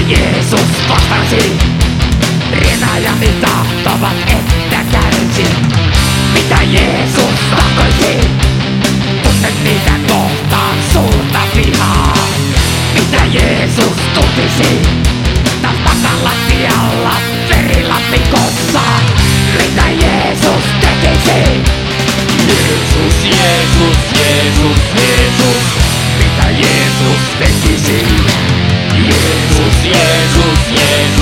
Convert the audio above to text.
Jeesus vastasi, rienajani tahtovat, että kärsin. Mitä Jeesus tahtoisi, tunnen niitä kohtaan suurta vihaa. Mitä Jeesus tuntisi, tän takalattialla verilattikossa. Mitä Jeesus tekisi? Jeesus, Jeesus, Jeesus, Jeesus. Mitä Jeesus tekisi? Jeesus, Jeesus, Jeesus.